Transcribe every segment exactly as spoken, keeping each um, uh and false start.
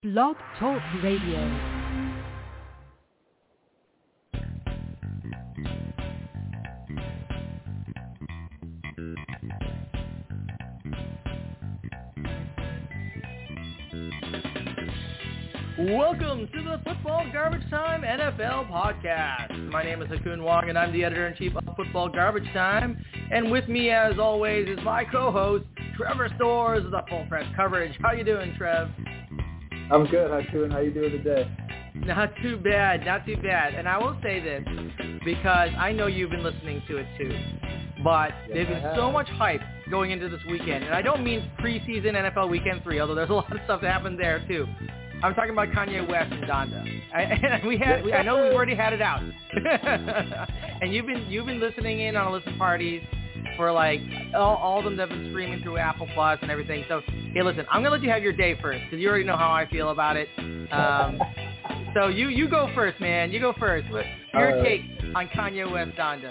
Blog Talk Radio. Welcome to the Football Garbage Time N F L podcast. My name is Hakun Wong, and I'm the editor-in-chief of Football Garbage Time. And with me, as always, is my co-host, Trevor Stores of the Full Press Coverage. How you doing, Trev? I'm good, Hakun. How you doing today? Not too bad, not too bad. And I will say this, because I know you've been listening to it too. But yeah, there's been so much hype going into this weekend. And I don't mean preseason N F L Weekend three, although there's a lot of stuff that happened there too. I'm talking about Kanye West and Donda. I, and we had, we, I know we've already had it out. And you've been you've been listening in on listen parties for like all, all of them that have been streaming through Apple Plus and everything. So, hey, listen, I'm gonna let you have your day first because you already know how I feel about it. Um, so you you go first, man. You go first. What's your uh, take on Kanye West Donda?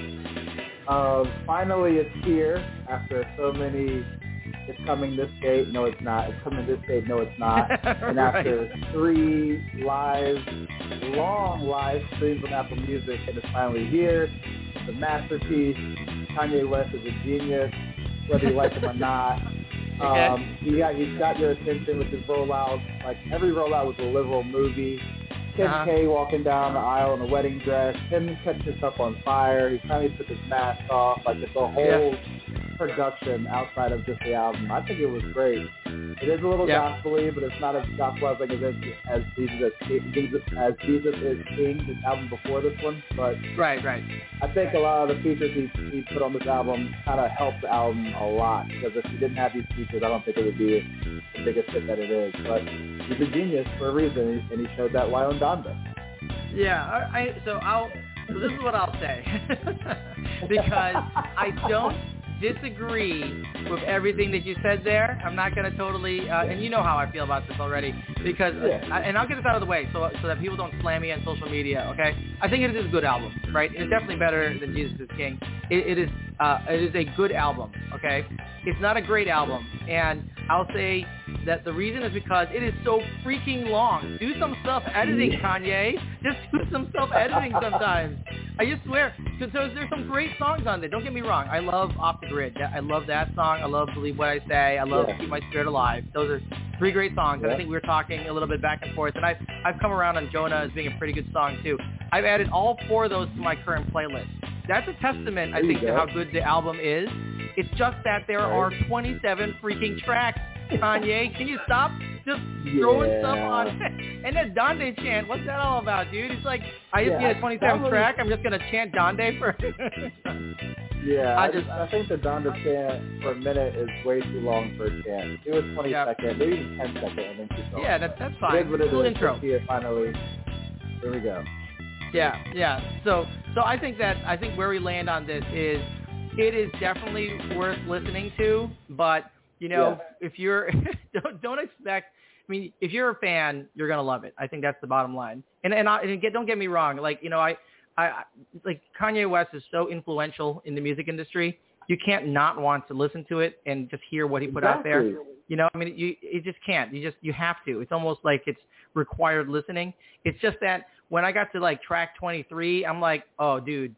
Um, finally, it's here after so many. It's coming this date. No, it's not. It's coming this date. No, it's not. And after right. three live, long live streams on Apple Music, and it's finally here. It's a masterpiece. Kanye West is a genius, whether you like him or not. Okay. Um, he got, he's got your attention with his rollout. Like, every rollout was a literal movie. Kim uh-huh. K walking down the aisle in a wedding dress. Him catching himself on fire. He finally took his mask off. Like, it's a whole... Yeah. production outside of just the album. I think it was great. It is a little yeah. gospel-y, but it's not as gospel-like as, as Jesus as, as Jesus is King, this album before this one. But right, right. I think a lot of the features he, he put on this album kind of helped the album a lot, because if he didn't have these features, I don't think it would be the biggest hit that it is. But he's a genius for a reason, and he showed that why on Donda. Yeah, I, I, so I'll, so this is what I'll say. Because I don't disagree with everything that you said there. I'm not going to totally, uh, and you know how I feel about this already, because, yeah. uh, and I'll get this out of the way so so that people don't slam me on social media, okay? I think it is a good album, right? It's definitely better than Jesus is King. It, it is uh, it is a good album, okay? It's not a great album, and I'll say that the reason is because it is so freaking long. Do some self-editing, Kanye. Just do some self-editing sometimes. I just swear, because there's some great songs on there. Don't get me wrong. I love Off the Grid. I love that song. I love Believe What I Say. I love yeah. Keep My Spirit Alive. Those are three great songs. Yeah. And I think we were talking a little bit back and forth. And I've, I've come around on Jonah as being a pretty good song, too. I've added all four of those to my current playlist. That's a testament, I think, to how good the album is. It's just that there are twenty-seven freaking tracks. Kanye, can you stop just throwing yeah. stuff on? And that Donda chant, what's that all about, dude? It's like, I just yeah, need a twenty-seventh was... track, I'm just going to chant Donda for... yeah, I, I, just, just, I think the Donda chant for a minute is way too long for a chant. Do it twenty yeah. seconds, maybe even ten seconds, and then keep going. Yeah, that, that's fine. It is what it cool is. intro. Here, finally. Here we go. Yeah, yeah. So, so I think that, I think where we land on this is, it is definitely worth listening to, but... You know, yeah. if you're, don't, don't expect, I mean, if you're a fan, you're going to love it. I think that's the bottom line. And and, I, and get, don't get me wrong. Like, you know, I, I, like Kanye West is so influential in the music industry. You can't not want to listen to it and just hear what he put exactly. out there. You know, I mean, you, you just can't. You just, you have to. It's almost like it's required listening. It's just that when I got to like track twenty-three, I'm like, oh, dude.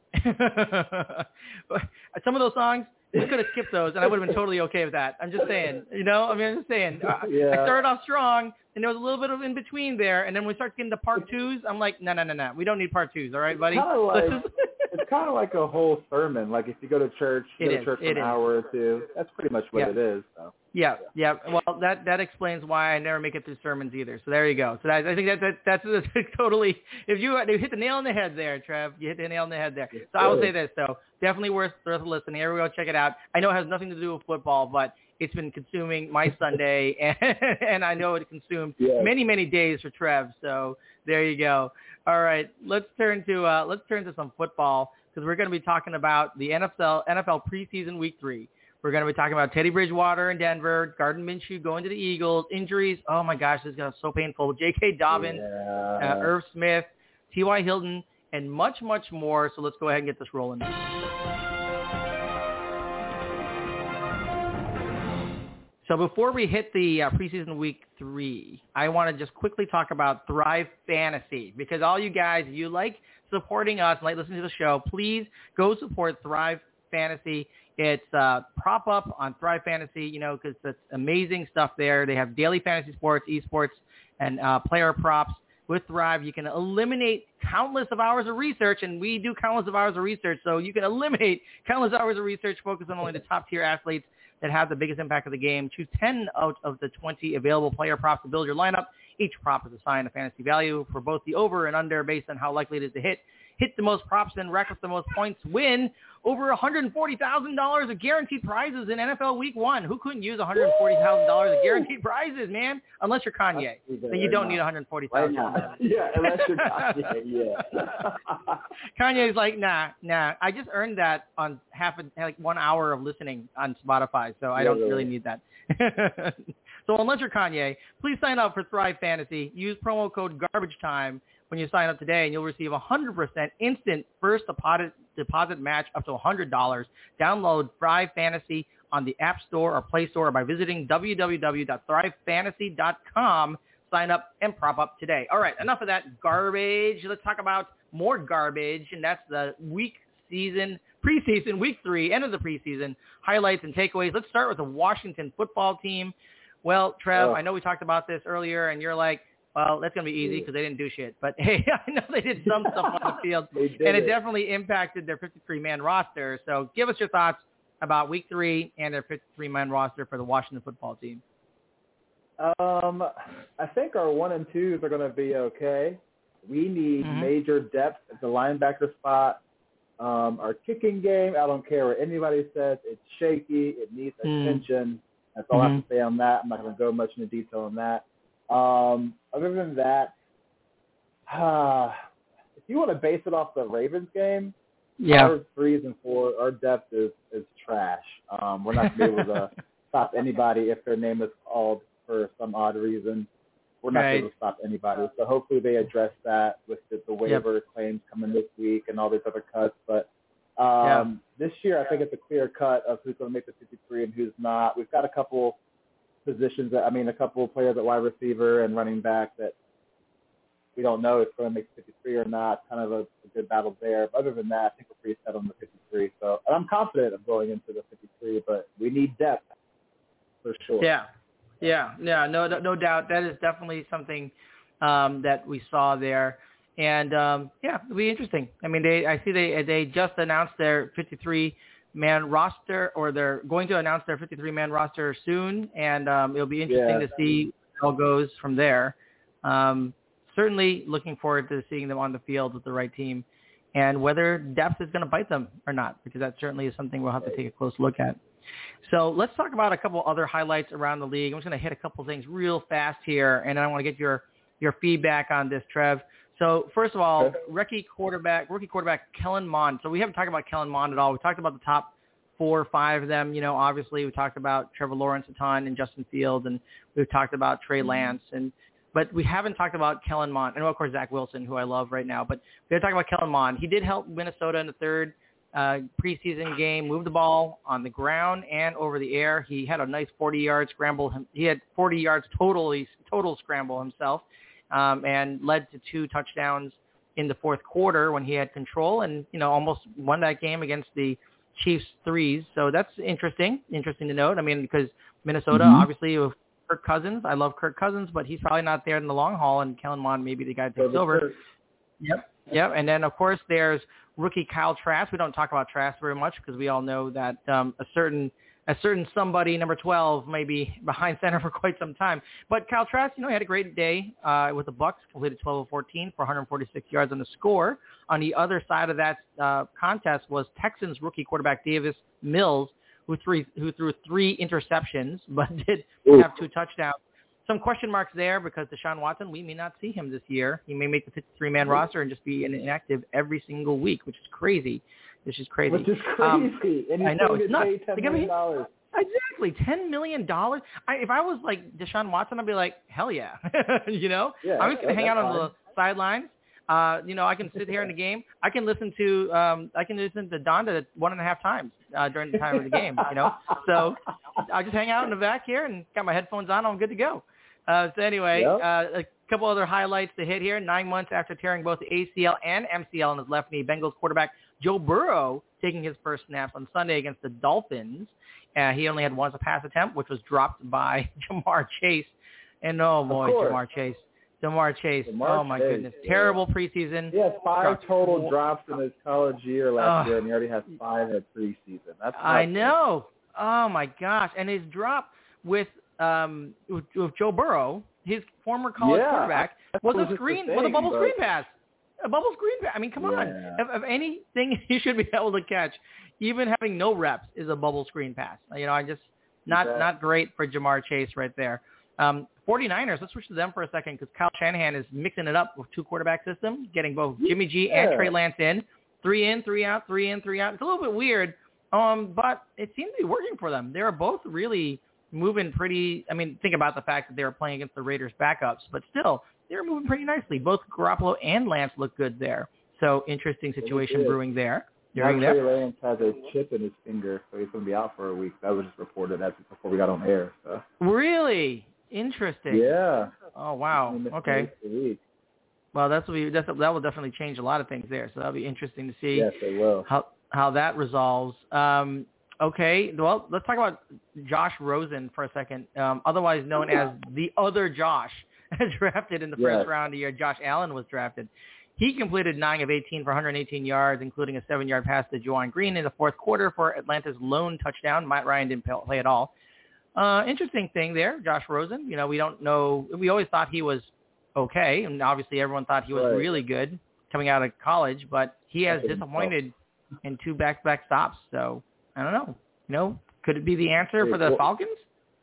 Some of those songs, we could have skipped those, and I would have been totally okay with that. I'm just saying, you know? I mean, I'm just saying. Yeah. I started off strong, and there was a little bit of in between there, and then when we start getting to part twos, I'm like, no, no, no, no. We don't need part twos, all right, buddy? Kind of like, it's kind of like a whole sermon. Like if you go to church, you it go is, to church for an is. hour or two. That's pretty much what yeah. it is. So. Yeah, yeah. Well, that that explains why I never make it through sermons either. So there you go. So that, I think that, that that's, that's totally, if you, you hit the nail on the head there, Trev. You hit the nail on the head there. So I will say this, though. Definitely worth, worth listening. Everyone check it out. I know it has nothing to do with football, but it's been consuming my Sunday, and, and I know it consumed yeah. many, many days for Trev. So there you go. All right, let's turn to uh, let's turn to some football, because we're going to be talking about the N F L N F L preseason week three. We're going to be talking about Teddy Bridgewater in Denver, Gardner Minshew going to the Eagles, injuries. Oh, my gosh, this is going to be so painful. J K. Dobbins, yeah. uh, Irv Smith, T Y. Hilton, and much, much more. So let's go ahead and get this rolling. So before we hit the uh, preseason week three, I want to just quickly talk about Thrive Fantasy, because all you guys, if you like supporting us, like listening to the show, please go support Thrive Fantasy. It's uh, prop up on Thrive Fantasy, you know, because it's amazing stuff there. They have daily fantasy sports, esports, and uh, player props. With Thrive, you can eliminate countless of hours of research, and we do countless of hours of research, so you can eliminate countless hours of research, focus on only the top-tier athletes that have the biggest impact of the game. Choose ten out of the twenty available player props to build your lineup. Each prop is assigned a fantasy value for both the over and under based on how likely it is to hit. Hit the most props and rack up the most points. Win over one hundred forty thousand dollars of guaranteed prizes in N F L Week one. Who couldn't use one hundred forty thousand dollars of guaranteed prizes, man? Unless you're Kanye. Then you don't need one hundred forty thousand dollars. Right yeah, unless you're Kanye, yeah. Kanye's like, nah, nah. I just earned that on half a, like one hour of listening on Spotify, so I don't really need that. So unless you're Kanye, please sign up for Thrive Fantasy. Use promo code Garbage Time when you sign up today, and you'll receive a one hundred percent instant first deposit deposit match up to one hundred dollars. Download Thrive Fantasy on the App Store or Play Store by visiting w w w dot thrive fantasy dot com. Sign up and prop up today. All right, enough of that garbage. Let's talk about more garbage, and that's the week season, preseason, week three, end of the preseason, highlights and takeaways. Let's start with the Washington football team. Well, Trev, oh. I know we talked about this earlier, and you're like, well, that's going to be easy because they didn't do shit. But, hey, I know they did some stuff on the field, and it, it definitely impacted their fifty-three man roster. So give us your thoughts about week three and their fifty-three man roster for the Washington football team. Um, I think our one and twos are going to be okay. We need mm-hmm. major depth at the linebacker spot. Um, our kicking game, I don't care what anybody says. It's shaky. It needs attention. Mm. That's all mm-hmm. I have to say on that. I'm not going to go much into detail on that. Um, other than that, uh, if you want to base it off the Ravens game, yeah. our threes and four, our depth is, is trash. Um, we're not going to be able to stop anybody if their name is called for some odd reason. We're not right. able to stop anybody. So hopefully they address that with the, the waiver yep. claims coming this week and all these other cuts. But um, yeah. this year, I think it's a clear cut of who's going to make the fifty-three and who's not. We've got a couple positions that, I mean, a couple of players at wide receiver and running back that we don't know if going to make fifty-three or not. Kind of a, a good battle there. But other than that, I think we're pretty set on the fifty-three. So and I'm confident of going into the fifty-three, but we need depth for sure. Yeah, yeah, yeah. No, no doubt. That is definitely something um, that we saw there. And um, yeah, it'll be interesting. I mean, they I see they they just announced their fifty-three man roster, or they're going to announce their fifty-three man roster soon, and um, it'll be interesting yeah. to see how it goes from there. Um, certainly looking forward to seeing them on the field with the right team, and whether depth is going to bite them or not, because that certainly is something we'll have to take a close look at. So let's talk about a couple other highlights around the league. I'm just going to hit a couple things real fast here, and I want to get your, your feedback on this, Trev. So first of all, rookie quarterback, rookie quarterback Kellen Mond. So we haven't talked about Kellen Mond at all. We talked about the top four or five of them. You know, obviously we talked about Trevor Lawrence a ton and Justin Fields, and we've talked about Trey Lance, and but we haven't talked about Kellen Mond, and of course Zach Wilson, who I love right now. But we haven't talked about Kellen Mond. He did help Minnesota in the third uh, preseason game, move the ball on the ground and over the air. He had a nice forty-yard scramble. He had forty yards totally total scramble himself. Um, and led to two touchdowns in the fourth quarter when he had control, and, you know, almost won that game against the Chiefs threes. So that's interesting, interesting to note. I mean, because Minnesota, mm-hmm. obviously, with Kirk Cousins, I love Kirk Cousins, but he's probably not there in the long haul, and Kellen Mond may be the guy that takes over. Kirk. Yep, yep. And then, of course, there's rookie Kyle Trask. We don't talk about Trask very much because we all know that um, a certain A certain somebody, number twelve, may be behind center for quite some time. But Kyle Trask, you know, he had a great day uh, with the Bucs, completed twelve of fourteen for one hundred forty-six yards on the score. On the other side of that uh, contest was Texans rookie quarterback Davis Mills, who, three, who threw three interceptions but did Ooh. have two touchdowns. Some question marks there because Deshaun Watson, we may not see him this year. He may make the fifty-three man roster and just be inactive every single week, which is crazy. Which is crazy. Which is crazy. Um, and I know. It's nuts. ten million dollars. Exactly. ten million dollars. I, if I was like Deshaun Watson, I'd be like, hell yeah. you know? Yeah, I'm just going to hang out on fine. the sidelines. Uh, you know, I can sit here in the game. I can listen to um, I can listen to Donda one and a half times uh, during the time of the game. You know, so I just hang out in the back here and got my headphones on. I'm good to go. Uh, so anyway, Yep. uh, a couple other highlights to hit here. Nine months after tearing both the A C L and M C L in his left knee, Bengals quarterback Joe Burrow taking his first snaps on Sunday against the Dolphins. Uh, he only had one pass attempt, which was dropped by Jamar Chase. And oh boy, Jamar Chase. Jamar Chase. Jamar oh my Chase, goodness. yeah. Terrible preseason. He had five Dropped total four. drops in his college year last Uh, year, and he already has five at preseason. That's I nuts. know. Oh my gosh. And his drop with um with, with Joe Burrow, his former college Yeah, quarterback, I- was that's a just the screen thing, was a bubble but- screen pass. A bubble screen pass. I mean, come on. Yeah. If, if anything you should be able to catch, even having no reps, is a bubble screen pass. You know, I just not Yeah. not great for Jamar Chase right there. Um, 49ers, let's switch to them for a second because Kyle Shanahan is mixing it up with two quarterback systems, getting both Jimmy G and Yeah. Trey Lance in. Three in, three out, three in, three out. It's a little bit weird, um, but it seems to be working for them. They are both really moving pretty – I mean, think about the fact that they were playing against the Raiders' backups, but still, they were moving pretty nicely. Both Garoppolo and Lance look good there. So interesting situation did. brewing there. Now During Trey there. Lance has a chip in his finger, so he's going to be out for a week. That was just reported as before we got on air. So. Really? Interesting. Yeah. Oh, wow. He missed Okay. the week. Well, that's, that's that will definitely change a lot of things there. So that'll be interesting to see Yes, it will. how how that resolves. Um, okay, well, let's talk about Josh Rosen for a second, um, otherwise known as the other Josh, drafted in the first Yes. round of the year. Josh Allen was drafted. He completed nine of eighteen for one hundred eighteen yards, including a seven-yard pass to Juwan Green in the fourth quarter for Atlanta's lone touchdown. Matt Ryan didn't play at all. Uh, interesting thing there, Josh Rosen. You know, we don't know. We always thought he was okay, and obviously everyone thought he was Right. really good coming out of college, but he has That's disappointed in two back-to-back stops. So I don't know. You know, could it be the answer for the Well, Falcons?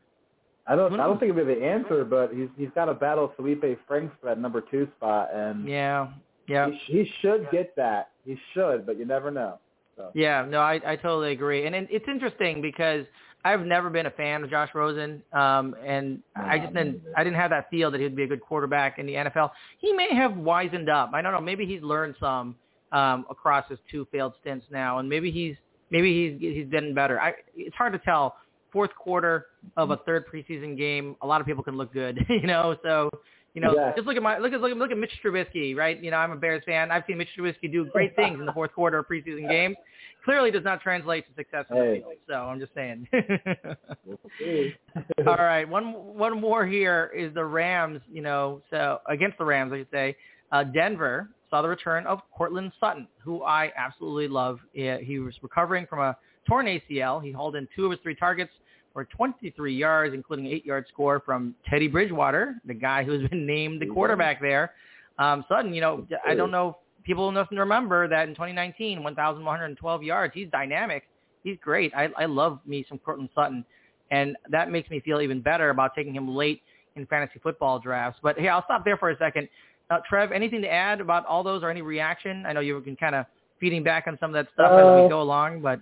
I don't. Who I knows? don't think it'll be the answer, but he's he's got to battle Felipe Franks for that number two spot, and Yeah, yeah, he, he should get that. He should, but you never know. So. yeah. No, I, I totally agree, and it, it's interesting because I've never been a fan of Josh Rosen, um, and No, I just me didn't. neither. I didn't have that feel that he'd be a good quarterback in the N F L. He may have wisened up. I don't know. Maybe he's learned some um, across his two failed stints now, and maybe he's maybe he's he's getting better. I, it's hard to tell. Fourth quarter of a third preseason game, a lot of people can look good, you know. So, you know, Yeah. just look at my look at look at look at Mitch Trubisky, right? You know, I'm a Bears fan. I've seen Mitch Trubisky do great things in the fourth quarter of preseason games. Clearly, does not translate to success in the Hey. field. So I'm just saying. We'll see. All right, one one more here is the Rams. You know, so against the Rams, I should say. Uh, Denver saw the return of Cortland Sutton, who I absolutely love. He, he was recovering from a torn A C L. He hauled in two of his three targets for twenty-three yards, including an eight-yard score from Teddy Bridgewater, the guy who's been named the quarterback there. Um, Sutton, you know, I don't know if people enough to remember that in twenty nineteen, one thousand one hundred twelve yards. He's dynamic. He's great. I, I love me some Cortland Sutton, and that makes me feel even better about taking him late in fantasy football drafts. But, hey, I'll stop there for a second. Uh, Trev, anything to add about all those or any reaction? I know you've been kind of feeding back on some of that stuff Uh, as we go along, but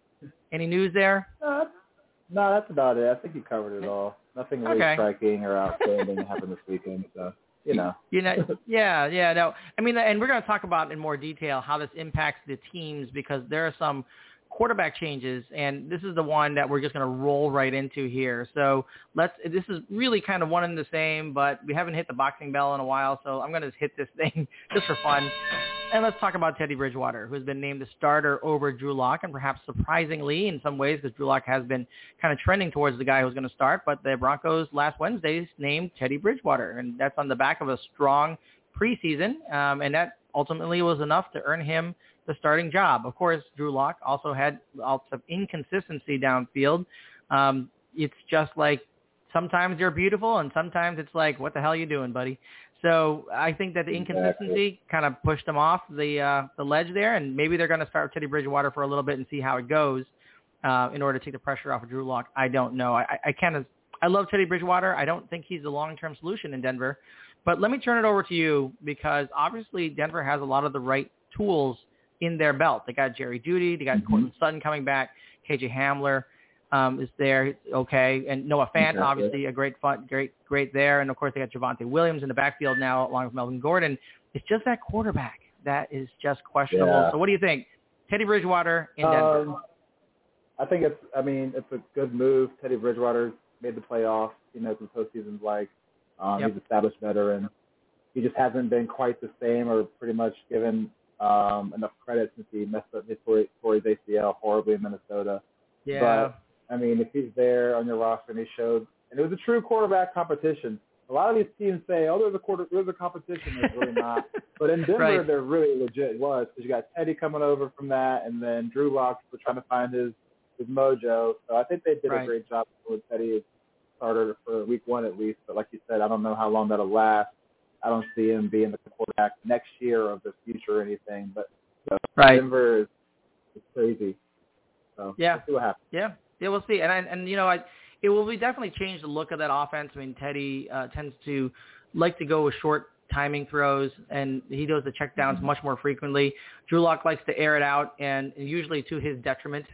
any news there? Uh, no, that's about it. I think you covered it all. Nothing really Okay. striking or outstanding happened this weekend, so, you know. You know, yeah, yeah, no. I mean, and we're going to talk about in more detail how this impacts the teams because there are some quarterback changes, and this is the one that we're just going to roll right into here. So let's. This is really kind of one and the same, but we haven't hit the boxing bell in a while, so I'm going to hit this thing just for fun. And let's talk about Teddy Bridgewater, who's been named the starter over Drew Lock, and perhaps surprisingly in some ways because Drew Lock has been kind of trending towards the guy who's going to start. But the Broncos last Wednesday named Teddy Bridgewater, and that's on the back of a strong preseason, um, and that ultimately was enough to earn him the starting job. Of course, Drew Lock also had lots of inconsistency downfield. Um, it's just like sometimes you're beautiful, and sometimes it's like, what the hell are you doing, buddy? So I think that the inconsistency Exactly. kind of pushed them off the uh, the ledge there, and maybe they're going to start Teddy Bridgewater for a little bit and see how it goes uh, in order to take the pressure off of Drew Lock. I don't know. I, I kind of I love Teddy Bridgewater. I don't think he's the long-term solution in Denver. But let me turn it over to you because obviously Denver has a lot of the right tools in their belt. They got Jerry Jeudy. They got Mm-hmm. Cortland Sutton coming back, K J Hamler. um, is there, okay, and Noah Fant, Exactly. obviously a great fun, great, great there, and of course they got Javonte Williams in the backfield now, along with Melvin Gordon. It's just that quarterback that is just questionable. Yeah. So what do you think, Teddy Bridgewater in Denver? Um, I think it's. I mean, it's a good move. Teddy Bridgewater made the playoffs. He knows what postseason's like. Um, Yep. He's an established veteran. He just hasn't been quite the same, or pretty much given um, enough credit since he messed up his tore his A C L horribly in Minnesota. Yeah. But I mean, if he's there on your roster and he showed, and it was a true quarterback competition. A lot of these teams say, "Oh, there's a quarter, there's a competition." There's really not. But in Denver, Right. there really legit was, because you got Teddy coming over from that, and then Drew Lock was trying to find his his mojo. So I think they did Right. a great job with Teddy as starter for week one at least. But like you said, I don't know how long that'll last. I don't see him being the quarterback next year of the future or anything. But so Right. Denver is, is crazy. So Yeah. we'll see what happens. Yeah, yeah, we'll see. And I, and you know, I, it will be definitely change the look of that offense. I mean, Teddy uh, tends to like to go with short timing throws, and he does the checkdowns much more frequently. Drew Lock likes to air it out, and usually to his detriment.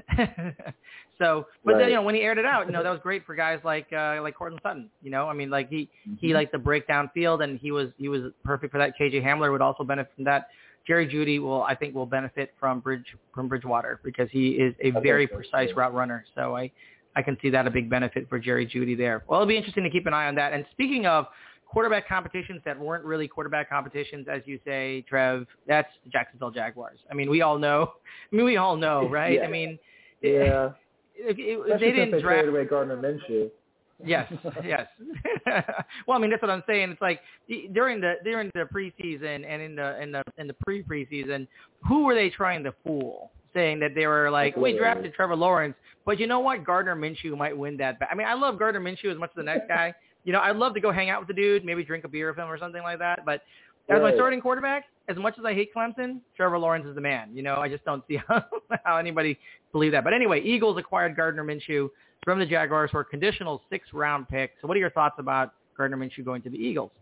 so, but Right. then you know, when he aired it out, you know, that was great for guys like uh, like Cortland Sutton. You know, I mean, like he Mm-hmm. he liked to break down field, and he was he was perfect for that. K J Hamler would also benefit from that. Jerry Jeudy will, I think, will benefit from Bridge from Bridgewater because he is a I very think so, precise too. route runner. So I, I can see that a big benefit for Jerry Jeudy there. Well, it'll be interesting to keep an eye on that. And speaking of quarterback competitions that weren't really quarterback competitions, as you say, Trev, that's the Jacksonville Jaguars. I mean, we all know. I mean, we all know, right? Yeah. I mean, Yeah. If, if, Especially they didn't since they draft. traded away Gardner Minshew. Yes, yes. Well, I mean, that's what I'm saying. It's like during the during the preseason and in the in the in the pre preseason, who were they trying to fool? Saying that they were like, we drafted Trevor Lawrence, but you know what? Gardner Minshew might win that. I mean, I love Gardner Minshew as much as the next guy. You know, I'd love to go hang out with the dude, maybe drink a beer with him or something like that. But as Right. my starting quarterback, as much as I hate Clemson, Trevor Lawrence is the man. You know, I just don't see how, how anybody believe that. But anyway, Eagles acquired Gardner Minshew from the Jaguars for a conditional six-round pick. So what are your thoughts about Gardner Minshew going to the Eagles?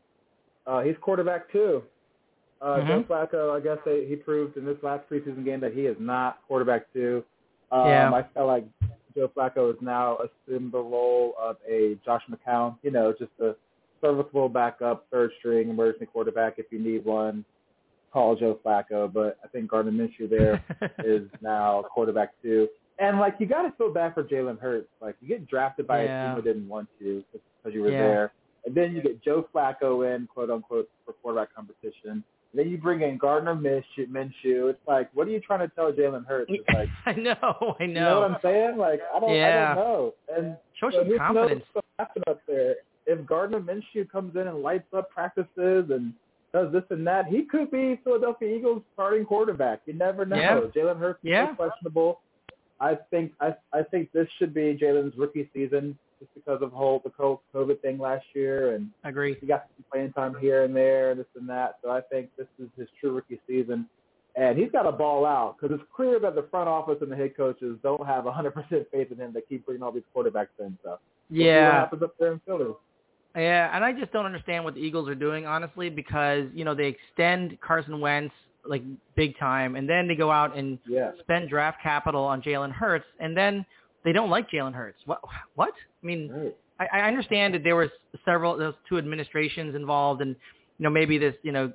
Uh, he's quarterback too. Uh, Mm-hmm. Joe Flacco, I guess they, he proved in this last preseason game that he is not quarterback two. Um, Yeah. I feel like Joe Flacco has now assumed the role of a Josh McCown, you know, just a serviceable backup, third-string emergency quarterback if you need one. Call Joe Flacco, but I think Gardner Minshew there is now quarterback two. And, like, you got to feel bad for Jalen Hurts. Like, you get drafted by Yeah. a team who didn't want you because you were Yeah. there. And then you get Joe Flacco in, quote-unquote, for quarterback competition. And then you bring in Gardner Minshew. Minshew. It's like, what are you trying to tell Jalen Hurts? It's like, I know, I know. you know what I'm saying? Like, I don't, Yeah. I don't know. And Show so some who confidence. knows what's happening up there? If Gardner Minshew comes in and lights up practices and does this and that, he could be Philadelphia Eagles starting quarterback. You never know. Yeah. Jalen Hurts is Yeah. so questionable. I think I I think this should be Jalen's rookie season just because of whole the COVID thing last year, and Agree. he got some playing time here and there, this and that. So I think this is his true rookie season, and he's got to ball out because it's clear that the front office and the head coaches don't have one hundred percent faith in him to keep bringing all these quarterbacks in. So we'll see what Yeah. happens up there in Philly. Yeah, and I just don't understand what the Eagles are doing, honestly, because, you know, they extend Carson Wentz, like, big time, and then they go out and Yeah. spend draft capital on Jalen Hurts, and then they don't like Jalen Hurts. What? What? I mean, Right. I, I understand that there was several, those two administrations involved, and, you know, maybe this, you know,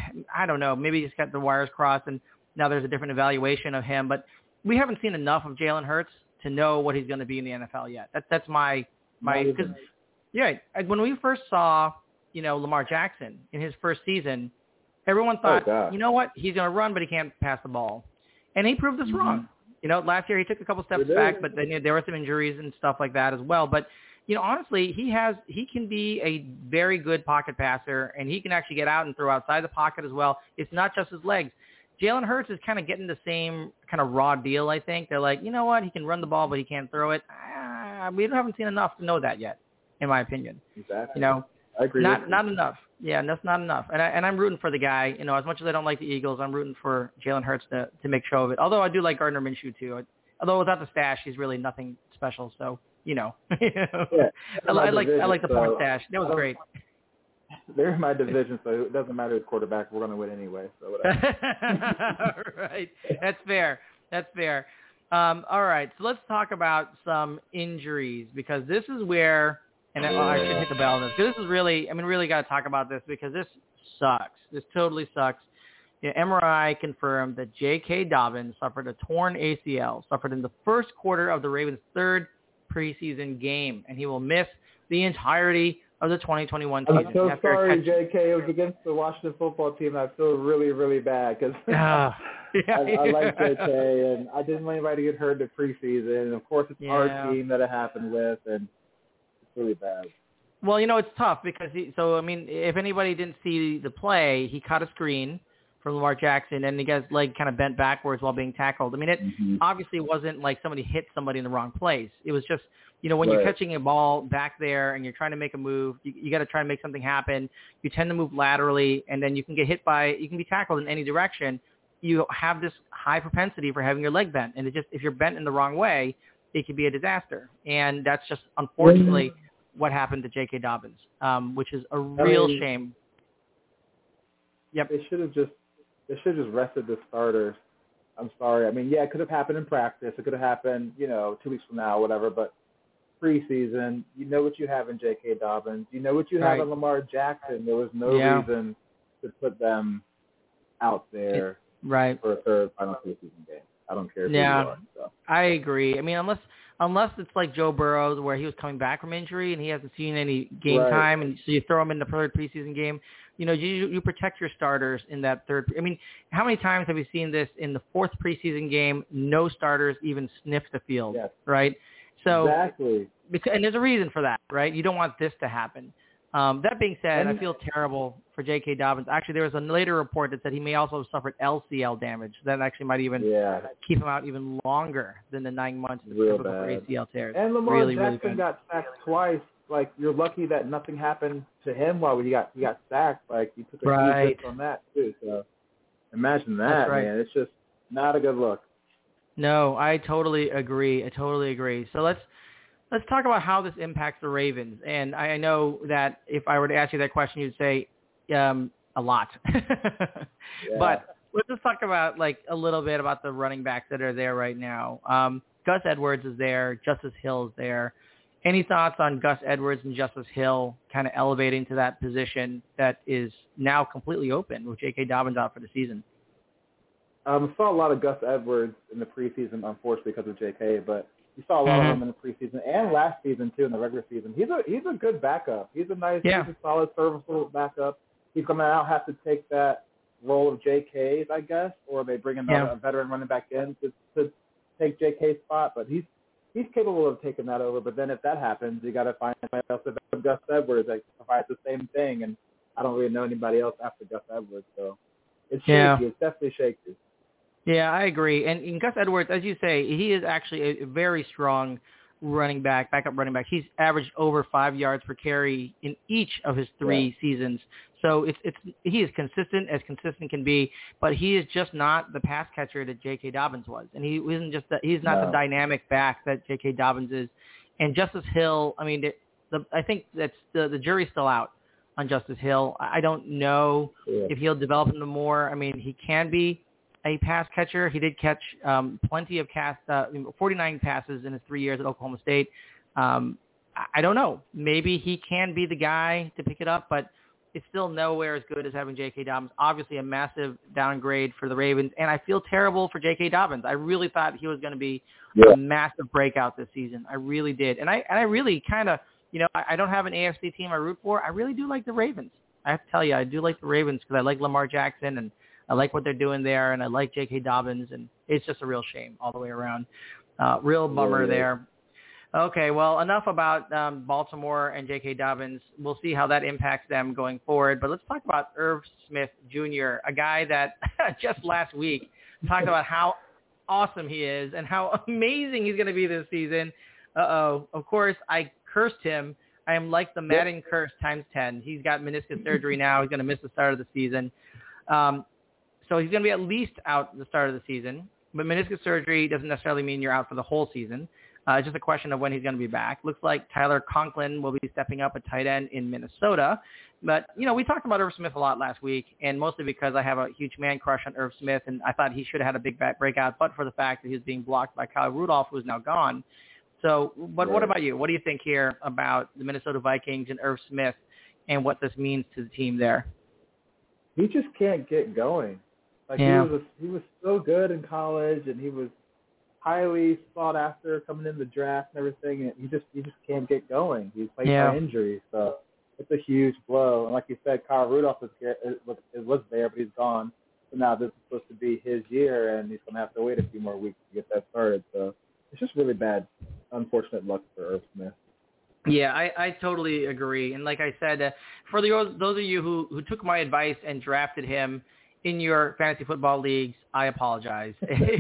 I don't know, maybe he's got the wires crossed, and now there's a different evaluation of him, but we haven't seen enough of Jalen Hurts to know what he's going to be in the N F L yet. That, that's my, my, Not because even. yeah, when we first saw, you know, Lamar Jackson in his first season, everyone thought, God. you know what, he's going to run, but he can't pass the ball. And he proved us Mhm. wrong. You know, last year he took a couple steps He did. back, but then you know, there were some injuries and stuff like that as well. But, you know, honestly, he has he can be a very good pocket passer, and he can actually get out and throw outside the pocket as well. It's not just his legs. Jalen Hurts is kind of getting the same kind of raw deal, I think. They're like, you know what, he can run the ball, but he can't throw it. Uh, we haven't seen enough to know that yet, in my opinion. Exactly. You know, I agree. not with not you. enough. Yeah, that's not enough. And I and I'm rooting for the guy. You know, as much as I don't like the Eagles, I'm rooting for Jalen Hurts to to make show of it. Although I do like Gardner Minshew too. Although without the stash, he's really nothing special. So you know, Yeah. I, I like I Division, like the porn so stash. That was I don't- great. They're in my division, so it doesn't matter who's quarterback. We're going to win anyway. So whatever. Right. That's fair. That's fair. Um, all right, so let's talk about some injuries because this is where, and I, I should hit the bell on this, because this is really, I mean, really got to talk about this because this sucks. This totally sucks. Yeah, M R I confirmed that J K. Dobbins suffered a torn A C L, suffered in the first quarter of the Ravens' third preseason game, and he will miss the entirety of the twenty twenty-one season. I'm so sorry, J K. It was against the Washington football team. I feel really, really bad because uh, yeah, I, I like J K, and I didn't want anybody to get hurt in the preseason. And, of course, it's yeah. our team that it happened with, and it's really bad. Well, you know, it's tough because, he, so, I mean, if anybody didn't see the play, he caught a screen from Lamar Jackson, and the guy's leg kind of bent backwards while being tackled. I mean, it mm-hmm. obviously wasn't like somebody hit somebody in the wrong place. It was just, you know, when right. you're catching a ball back there and you're trying to make a move, you, you got to try and make something happen. You tend to move laterally, and then you can get hit by, you can be tackled in any direction. You have this high propensity for having your leg bent, and it just, if you're bent in the wrong way, it could be a disaster. And that's just, unfortunately, mm-hmm. what happened to J K. Dobbins, um, which is a real I mean, shame. Yep. They should have just, They should have just rested the starters. I'm sorry. I mean, yeah, it could have happened in practice. It could have happened, you know, two weeks from now, whatever. But preseason, you know what you have in J K. Dobbins. You know what you right. have in Lamar Jackson. There was no yeah. reason to put them out there right. for a third final preseason game. I don't care who yeah. you are. So. I agree. I mean, unless unless it's like Joe Burrow where he was coming back from injury and he hasn't seen any game right. time, and so you throw him in the third preseason game. You know, you you protect your starters in that third. I mean, how many times have you seen this in the fourth preseason game? No starters even sniff the field, yes. right? So exactly. Because, and there's a reason for that, right? You don't want this to happen. Um, that being said, and, I feel terrible for J K. Dobbins. Actually, there was a later report that said he may also have suffered L C L damage. That actually might even yeah. keep him out even longer than the nine months of Real typical for A C L tears. And Lamar really, Jackson really got sacked twice. Like, you're lucky that nothing happened to him while he got he got sacked. Like, he took a right. huge hit on that too. So imagine that, right. man. It's just not a good look. No, I totally agree. I totally agree. So let's let's talk about how this impacts the Ravens. And I know that if I were to ask you that question, you'd say um, a lot. yeah. But let's just talk about like a little bit about the running backs that are there right now. Um, Gus Edwards is there. Justice Hill is there. Any thoughts on Gus Edwards and Justice Hill kind of elevating to that position that is now completely open with J K. Dobbins out for the season? Um, I saw a lot of Gus Edwards in the preseason, unfortunately, because of J K, but you saw a lot mm-hmm. of him in the preseason and last season, too, in the regular season. He's a he's a good backup. He's a nice, yeah. he's a solid, serviceable backup. He's going to now have to take that role of J K's, I guess, or they bring another yeah. a veteran running back in to, to take J K's spot, but he's He's capable of taking that over, but then if that happens, you got to find somebody else. If Gus Edwards that provides the same thing, and I don't really know anybody else after Gus Edwards, so it's shaky. Yeah. It's definitely shaky. Yeah, I agree. And, and Gus Edwards, as you say, he is actually a very strong running back, backup running back. He's averaged over five yards per carry in each of his three yeah. seasons. So it's it's he is consistent as consistent can be, but he is just not the pass catcher that J K. Dobbins was, and he isn't just the, he's not no. the dynamic back that J K. Dobbins is. And Justice Hill, I mean, the, the I think that's the the jury's still out on Justice Hill. I don't know yeah. if he'll develop him more. I mean, he can be a pass catcher. He did catch um, plenty of cast, uh, forty-nine passes in his three years at Oklahoma State. Um, I, I don't know. Maybe he can be the guy to pick it up, but it's still nowhere as good as having J K. Dobbins. Obviously a massive downgrade for the Ravens, and I feel terrible for J K. Dobbins. I really thought he was going to be yeah. a massive breakout this season. I really did. And I and I really kind of, you know, I, I don't have an A F C team I root for. I really do like the Ravens. I have to tell you, I do like the Ravens because I like Lamar Jackson, and I like what they're doing there, and I like J K. Dobbins, and it's just a real shame all the way around. Uh, real bummer yeah, yeah. there. Okay, well, enough about um, Baltimore and J K. Dobbins. We'll see how that impacts them going forward. But let's talk about Irv Smith Junior, a guy that just last week talked about how awesome he is and how amazing he's going to be this season. Uh-oh. Of course, I cursed him. I am like the Madden curse times ten. He's got meniscus surgery now. He's going to miss the start of the season. Um, so he's going to be at least out the start of the season. But meniscus surgery doesn't necessarily mean you're out for the whole season. Uh, just a question of when he's going to be back. Looks like Tyler Conklin will be stepping up at tight end in Minnesota. But, you know, we talked about Irv Smith a lot last week, and mostly because I have a huge man crush on Irv Smith, and I thought he should have had a big breakout, but for the fact that he was being blocked by Kyle Rudolph, who is now gone. So, but right. What about you? What do you think here about the Minnesota Vikings and Irv Smith and what this means to the team there? He just can't get going. Like yeah. he was, a, he was so good in college, and he was highly sought after coming in the draft and everything. And he just, he just can't get going. He's played yeah. by injury, so it's a huge blow. And like you said, Kyle Rudolph was, was, was there, but he's gone. So now this is supposed to be his year, and he's going to have to wait a few more weeks to get that started. So it's just really bad, unfortunate luck for Irv Smith. Yeah, I, I totally agree. And like I said, uh, for the, those of you who, who took my advice and drafted him in your fantasy football leagues, I apologize.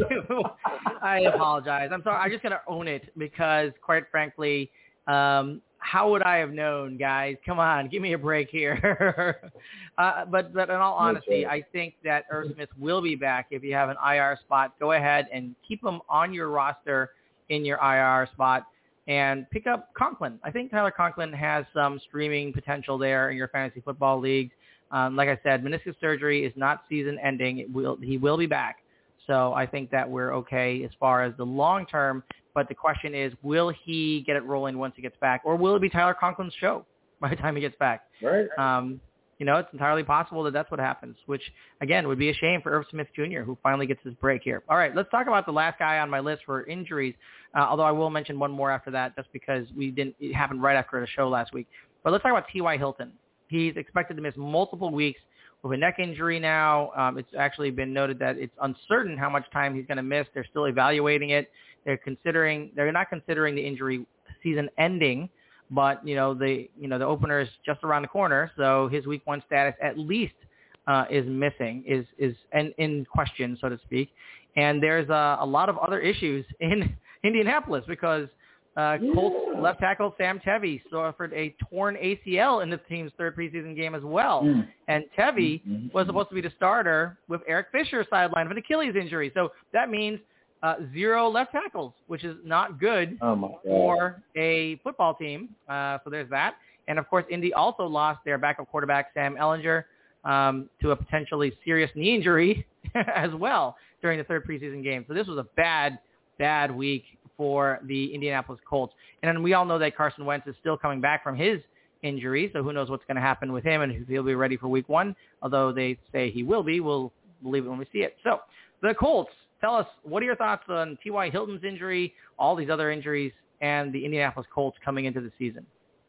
I apologize. I'm sorry. I'm just going to own it because, quite frankly, um, how would I have known, guys? Come on, give me a break here. uh, but, but in all honesty, I think that Irv Smith will be back. If you have an I R spot, go ahead and keep him on your roster in your I R spot. And pick up Conklin. I think Tyler Conklin has some streaming potential there in your fantasy football leagues. Um, like I said, meniscus surgery is not season-ending. It will, he will be back. So I think that we're okay as far as the long term. But the question is, will he get it rolling once he gets back? Or will it be Tyler Conklin's show by the time he gets back? Right. Um, you know, it's entirely possible that that's what happens, which, again, would be a shame for Irv Smith Junior, who finally gets his break here. All right, let's talk about the last guy on my list for injuries, uh, although I will mention one more after that just because we didn't. It happened right after the show last week. But let's talk about T Y. Hilton. He's expected to miss multiple weeks with a neck injury now. Um, it's actually been noted that it's uncertain how much time he's going to miss. They're still evaluating it. They're considering. They're not considering the injury season ending. But, you know, the you know the opener is just around the corner, so his week one status at least uh, is missing, is is in, in question, so to speak. And there's uh, a lot of other issues in Indianapolis because uh, Colts left tackle Sam Tevi suffered a torn A C L in the team's third preseason game as well. Mm. And Tevi mm-hmm. was supposed to be the starter with Eric Fisher sidelined with an Achilles injury. So that means Uh, zero left tackles, which is not good oh my God. for a football team. Uh, so there's that. And, of course, Indy also lost their backup quarterback, Sam Ehlinger, um, to a potentially serious knee injury as well during the third preseason game. So this was a bad, bad week for the Indianapolis Colts. And then we all know that Carson Wentz is still coming back from his injury, so who knows what's going to happen with him and if he'll be ready for week one. Although they say he will be, we'll believe it when we see it. So the Colts. Tell us, what are your thoughts on T Y. Hilton's injury, all these other injuries, and the Indianapolis Colts coming into the season?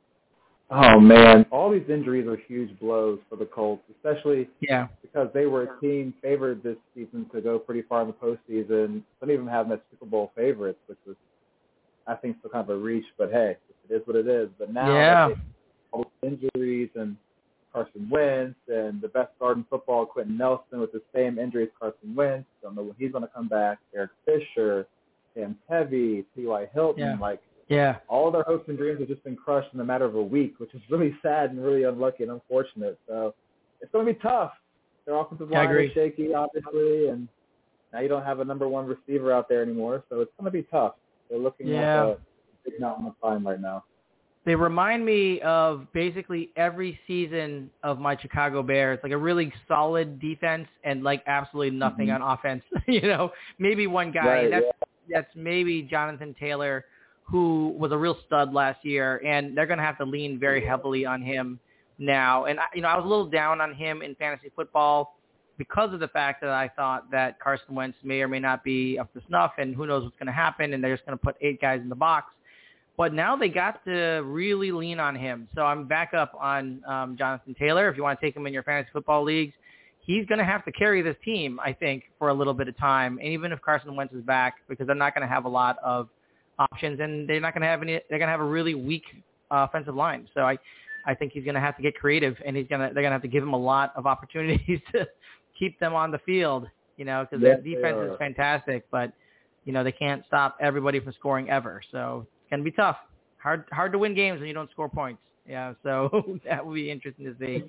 Oh, man. All these injuries are huge blows for the Colts, especially yeah. because they were a team favored this season to go pretty far in the postseason. Don't even have them as Super Bowl favorites, which was, I think, still kind of a reach. But, hey, it is what it is. But now yeah. all these injuries and Carson Wentz and the best guard in football, Quentin Nelson, with the same injury as Carson Wentz. Don't know when he's going to come back. Eric Fisher, Sam Tevi, T Y. Hilton. Yeah. Like, yeah. all of their hopes and dreams have just been crushed in a matter of a week, which is really sad and really unlucky and unfortunate. So it's going to be tough. Their offensive line is shaky, obviously, and now you don't have a number one receiver out there anymore. So it's going to be tough. They're looking yeah. at a big mountain of time right now. They remind me of basically every season of my Chicago Bears, like a really solid defense and like absolutely nothing mm-hmm. on offense. You know, maybe one guy. Right, that's yeah. that's maybe Jonathan Taylor, who was a real stud last year, and they're going to have to lean very heavily on him now. And you know, I was a little down on him in fantasy football because of the fact that I thought that Carson Wentz may or may not be up to snuff, and who knows what's going to happen, and they're just going to put eight guys in the box. But now they got to really lean on him. So I'm back up on um, Jonathan Taylor. If you want to take him in your fantasy football leagues, he's going to have to carry this team, I think, for a little bit of time. And even if Carson Wentz is back, because they're not going to have a lot of options, and they're not going to have any. They're going to have a really weak uh, offensive line. So I, I think he's going to have to get creative, and he's going to. They're going to have to give him a lot of opportunities to keep them on the field. You know, because yes, their defense is fantastic, but you know they can't stop everybody from scoring ever. So. Can be tough. Hard hard to win games when you don't score points. Yeah, so that will be interesting to see.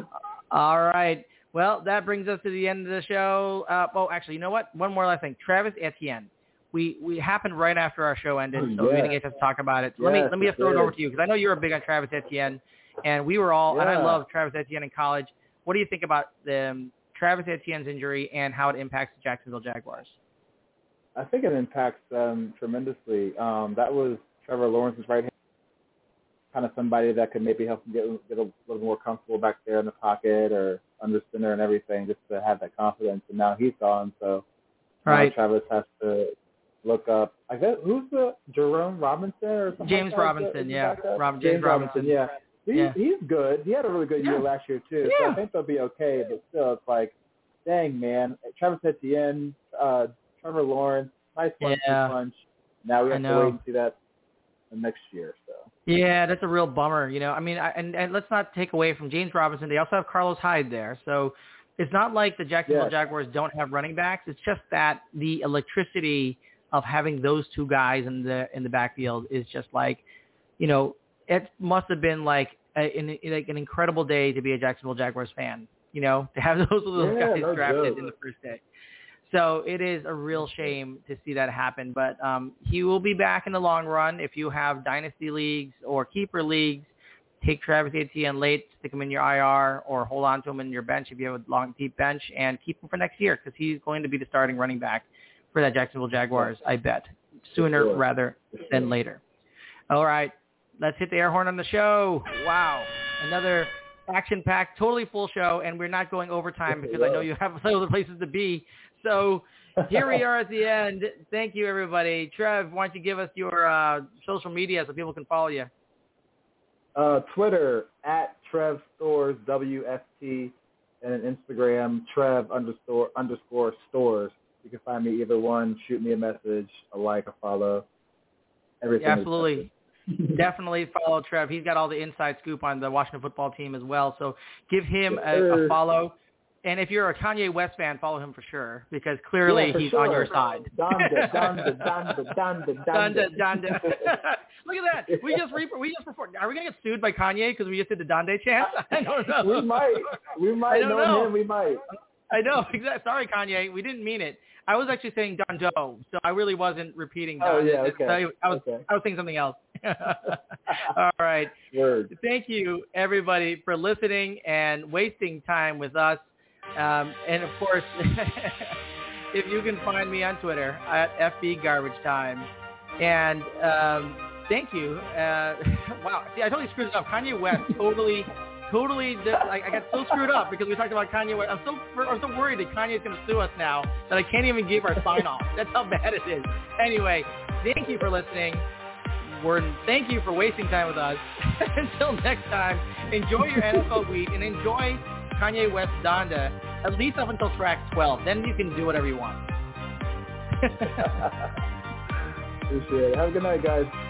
All right. Well, that brings us to the end of the show. Uh, oh, actually, you know what? One more last thing. Travis Etienne. we we happened right after our show ended, so yeah. we didn't get to talk about it. So let me Yes, let me it throw it did. over to you because I know you're a big on Travis Etienne, and we were all, Yeah. and I love Travis Etienne in college. What do you think about the um, Travis Etienne's injury and how it impacts the Jacksonville Jaguars? I think it impacts them tremendously. Um, that was Trevor Lawrence's right hand, kind of somebody that could maybe help him get, get a little more comfortable back there in the pocket or under center and everything, just to have that confidence. And now he's gone, so Right. now Travis has to look up. I guess who's the Jerome Robinson or something? James like that? Robinson, Is yeah. that Rob, James, James Robinson. Robinson, yeah. He, Yeah. He's good. He had a really good Yeah. year last year too. Yeah. So I think they'll be okay. But still, it's like, dang man, Travis Etienne, uh, Trevor Lawrence, nice one two Yeah. punch. Now we I have to know. wait and see that next year. So Yeah, that's a real bummer. You know, I mean, I, and, and let's not take away from James Robinson. They also have Carlos Hyde there. So it's not like the Jacksonville Yes. Jaguars don't have running backs. It's just that the electricity of having those two guys in the in the backfield is just like, you know, it must have been like, a, an, like an incredible day to be a Jacksonville Jaguars fan, you know, to have those little Yeah, guys no drafted joke. in the first day. So it is a real shame to see that happen, but um, he will be back in the long run. If you have dynasty leagues or keeper leagues, take Travis Etienne late, stick him in your I R, or hold on to him in your bench if you have a long, deep bench, and keep him for next year because he's going to be the starting running back for that Jacksonville Jaguars, I bet, sooner sure. rather than later. All right, let's hit the air horn on the show. Wow, another action-packed, totally full show, and we're not going overtime because I know you have other places to be. So here we are at the end. Thank you, everybody. Trev, why don't you give us your uh, social media so people can follow you? Uh, Twitter, at Trev Stores, W S T, and an Instagram, Trev underscore, underscore Stores. You can find me either one. Shoot me a message, a like, a follow. Everything. Yeah, absolutely. Definitely follow Trev. He's got all the inside scoop on the Washington football team as well. So give him a, a follow. And if you're a Kanye West fan, follow him for sure because clearly yeah, he's sure. on your side. Donda, Donda, Donda, Donda, Donda, Donda. Look at that. We just re- we just performed. Are we gonna get sued by Kanye because we just did the Donda chant? I don't know. We might. We might I don't know, know. him. We might. I know. Exactly. Sorry, Kanye. We didn't mean it. I was actually saying Dondo, so I really wasn't repeating Donda. Oh, yeah, okay. So I was okay. I was saying something else. All right. Word. Thank you, everybody, for listening and wasting time with us. Um, and, of course, if you can find me on Twitter at F B Garbage Time. And um, thank you. Uh, wow. See, I totally screwed it up. Kanye West totally, totally, did, I, I got so screwed up because we talked about Kanye West. I'm so, I'm so worried that Kanye is going to sue us now that I can't even give our sign-off. That's how bad it is. Anyway, thank you for listening. Warden, thank you for wasting time with us. Until next time, enjoy your N F L week and enjoy Kanye West Donda, at least up until track twelve. Then you can do whatever you want. Appreciate it. Have a good night, guys.